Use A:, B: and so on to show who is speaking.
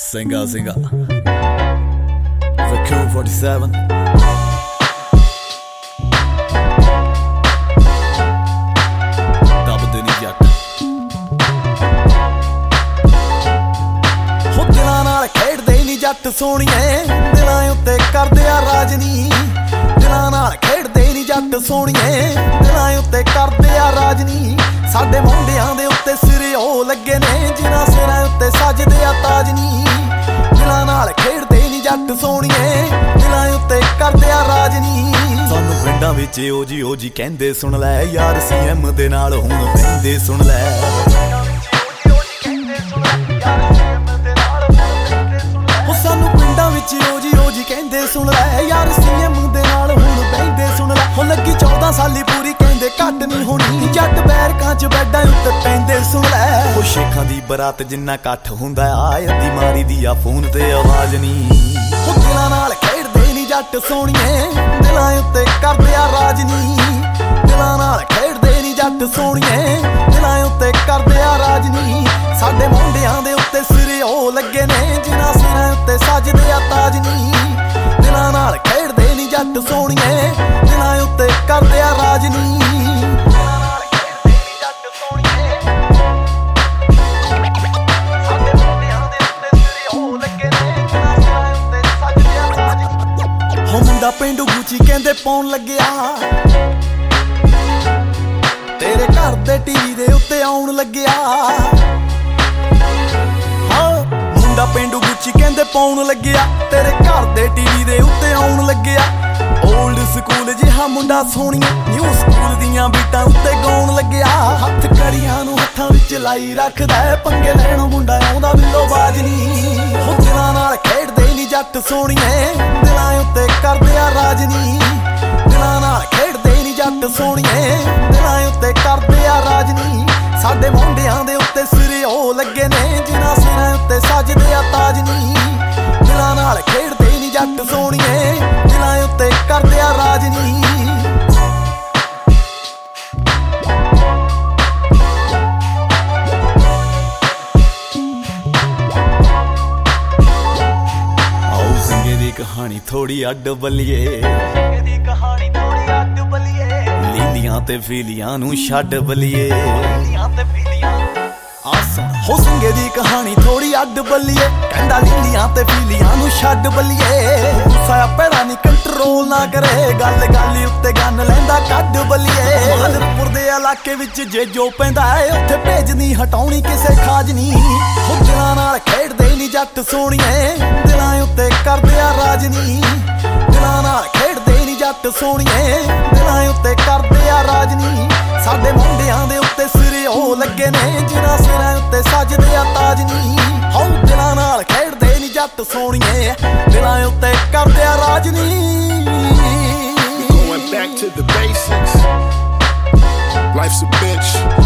A: Singa The Crew 47 ਦਬਦੇ ਨੀ ਜੱਟ ਹੋ ਦਿਲਾਂ ਨਾਲ ਖੇਡਦੇ ਨੀ ਜੱਟ ਸੋਹਣੀਏ ਦਿਲਾਂ ਉੱਤੇ ਕਰਦੇ ਆ ਰਾਜ ਨੀ ਦਿਲਾਂ ਨਾਲ ਖੇਡਦੇ ਨੀ ਜੱਟ ਸੋਹਣੀਏ ਦਿਲਾਂ ਉੱਤੇ ਕਰਦੇ ਆ ਰਾਜ ਨੀ ਸਾਡੇ ਮੁੰਡਿਆਂ ਦੇ ਉੱਤੇ ਸਿਰੇ ਉਹ ਲੱਗੇ ਨੇ ਜਿਨ੍ਹਾਂ ਸਿਰਾਂ ਉੱਤੇ ਸਜਦੇ ਆ ਤਾਜ ਨੀ ਦਿਲਾਂ ਨਾਲ ਖੇਡਦੇ ਨੀ ਜੱਟ ਸੋਹਣੀਏ ਦਿਲਾਂ ਉੱਤੇ ਕਰਦੇ ਆ ਰਾਜ ਨੀ ਸਾਨੂੰ ਪਿੰਡਾਂ ਵਿੱਚ ਓ ਜੀ ਕਹਿੰਦੇ ਸੁਣ ਲੈ ਯਾਰ CM ਦੇ ਨਾਲ ਹੁਣ ਬਹਿੰਦੇ ਸੁਣ ਲੈ ਸਾਨੂੰ ਪਿੰਡਾਂ ਵਿੱਚ ਓ ਜੀ ਕਹਿੰਦੇ ਸੁਣ ਲੈ ਯਾਰ CM ਦੇ ਨਾਲ ਹੁਣ ਬਹਿੰਦੇ ਸੁਣ ਲੈ ਹੋ ਲੱਗੀ 14 ਸਾਲੀ ਪੂਰੀ ਕਹਿੰਦੇ ਘੱਟ ਨਹੀਂ ਹੋਣੀ ਜੱਟ ਬੈਰਕਾਂ 'ਚ ਬੈਡਾਂ ਉੱਤੇ ਪੈਂਦੇ ਸੁਣ ਲੈ ਉਹ ਸ਼ੇਖਾਂ ਦੀ ਬਰਾਤ ਜਿੰਨਾ ਇਕੱਠ ਹੁੰਦਾ ਆ ਅੱਧੀ ਮਾਰੀ ਦੀ ਆ ਫੋਨ ਤੇ ਆਵਾਜ਼ ਨਹੀਂ ਉਹ ਦਿਲਾਂ ਨਾਲ ਖੇਡਦੇ ਨੀ ਜੱਟ ਸੋਹਣੀਏ ਦਿਲਾਂ ਉੱਤੇ ਕਰਦੇ ਆ ਰਾਜ ਨੀ ਦਿਲਾਂ ਨਾਲ ਖੇਡਦੇ ਨੀ ਜੱਟ ਸੋਹਣੀਏ ਦਿਲਾਂ ਉੱਤੇ ਕਰਦੇ ਆ ਰਾਜ ਨੀ ਸਾਡੇ ਮੁੰਡਿਆਂ ਦੇ ਉੱਤੇ ਸਿਰੇ ਉਹ ਲੱਗੇ ਨੇ ਜਿਨ੍ਹਾਂ ਸਿਰਾਂ ਉੱਤੇ ਸਜਦੇ ਆ ਤਾਜ ਨੀ ਦਿਲਾਂ ਨਾਲ ਖੇਡਦੇ ਨੀ ਜੱਟ ਸੋਹਣੀਏ ਦਿਲਾਂ ਉੱਤੇ ਕਰਦੇ ਆ ਰਾਜ ਨੀ ਮੁੰਡਾ ਪੇਂਡੂ ਗੁੱਚੀ ਕਹਿੰਦੇ ਪਾਉਣ ਲੱਗਿਆ ਤੇਰੇ ਘਰ ਦੇ TV ਦੇ ਉੱਤੇ ਆਉਣ ਲੱਗਿਆ ਮੁੰਡਾ ਪੇਂਡੂ ਗੁੱਚੀ ਕਹਿੰਦੇ ਪਾਉਣ ਲੱਗਿਆ ਤੇਰੇ ਘਰ ਦੇ TV ਦੇ ਉੱਤੇ ਆਉਣ ਲੱਗਿਆ ਓਲਡ ਸਕੂਲ ਜਿਹਾ ਮੁੰਡਾ ਸੋਹਣੀਆਂ ਨਿਊ ਸਕੂਲ ਦੀਆਂ ਬੀਟਾਂ ਉੱਤੇ ਗਾਉਣ ਲੱਗਿਆ ਹੱਥ ਕੜੀਆਂ ਨੂੰ ਹੱਥਾਂ ਵਿੱਚ ਲਾਈ ਰੱਖਦਾ ਪੰਗੇ ਲੈਣੋਂ ਮੁੰਡਾ ਆਉਂਦਾ ਬਿੱਲੋ ਬਾਜ ਨੀ ਉਹ ਦਿਲਾਂ ਨਾਲ ਖੇਡਦੇ ਨੀ ਜੱਟ ਸੋਹਣੀਏ ਦਿਲਾਂ ਉੱਤੇ ਕਰਦੇ ਆ ਰਾਜ ਨੀ ਦਿਲਾਂ ਨਾਲ ਖੇਡਦੇ ਨੀ ਜੱਟ ਸੋਹਣੀਏ ਦਿਲਾਂ ਉੱਤੇ ਕਰਦੇ ਆ ਰਾਜ ਨੀ ਸਾਡੇ ਮੁੰਡਿਆਂ ਦੇ ਉੱਤੇ ਸਿਰੇ ਉਹ ਲੱਗੇ ਨੇ ਜਿਨ੍ਹਾਂ ਸਿਰਾਂ ਉੱਤੇ ਸਜਦੇ ਆ ਤਾਜ ਨੀ ਦਿਲਾਂ ਨਾਲ ਖੇਡਦੇ ਨੀ ਜੱਟ ਸੋਹਣੀਏ ਦਿਲਾਂ ਉੱਤੇ ਕਰਦੇ ਆ ਰਾਜ ਨੀ ਕਹਾਣੀ ਥੋੜੀ ਅੱਡ ਬੱਲੀਏ ਦੀ ਕਹਾਣੀ ਥੋੜੀ ਅੱਡ ਬੱਲੀਏ ਲੀਲੀਆਂ ਤੇ ਫੀਲੀਆਂ ਨੂੰ ਛੱਡ ਬੱਲੀਏ ਲੀਲੀਆਂ ਤੇ ਫੀਲੀਆਂ ਹੋ ਸਿੰਘੇ ਦੀ ਕਹਾਣੀ ਥੋੜੀ ਅੱਡ ਬੱਲੀਏ ਕਹਿੰਦਾ ਲੀਲੀਆਂ ਤੇ ਫੀਲੀਆਂ ਨੂੰ ਛੱਡ ਬੱਲੀਏ ਗੁੱਸਾ ਆਪਣਾ ਨਹੀਂ ਕੰਟਰੋਲ ਨਾ ਕਰੇ ਗੱਲ ਉੱਤੇ ਗੰਨ ਲੈਂਦਾ ਕੱਢ ਬੱਲੀਏ ਮਾਲਪੁਰ ਦੇ ਇਲਾਕੇ ਵਿੱਚ ਜੇ ਜੋ ਪੈਂਦਾ ਏ ਉੱਥੇ ਭੇਜਣੀ ਹਟਾਉਣੀ ਕਿਸੇ ਖਾਜ ਨਹੀਂ ਹੋ ਦਿਲਾਂ ਨਾਲ ਖੇਡਦੇ ਨੀ ਜੱਟ ਸੋਹਣੀਏ ਦਿਲਾਂ ਉੱਤੇ ਕਰਦੇ ਆ ਰਾਜ ਨੀ ਦਿਲਾਂ ਨਾਲ ਖੇਡਦੇ ਨੀ ਜੱਟ ਸੋਹਣੀਏ ਦਿਲਾਂ ਉੱਤੇ ਕਰਦੇ ਆ ਰਾਜ ਨੀ ਸਾਡੇ ਮੁੰਡਿਆਂ ਦੇ ਉੱਤੇ ਸਿਰੇ ਉਹ ਲੱਗੇ ਨੇ ਜਿਨ੍ਹਾਂ ਸਿਰਾਂ ਉੱਤੇ ਸਜਦੇ ਆ ਤਾਜ ਨੀ ਹੋ ਦਿਲਾਂ ਨਾਲ ਖੇਡਦੇ ਨੀ ਜੱਟ ਸੋਹਣੀਏ ਦਿਲਾਂ ਉੱਤੇ ਕਰਦੇ ਆ ਰਾਜ ਨੀ
B: Going back to the basics. Life's a bitch.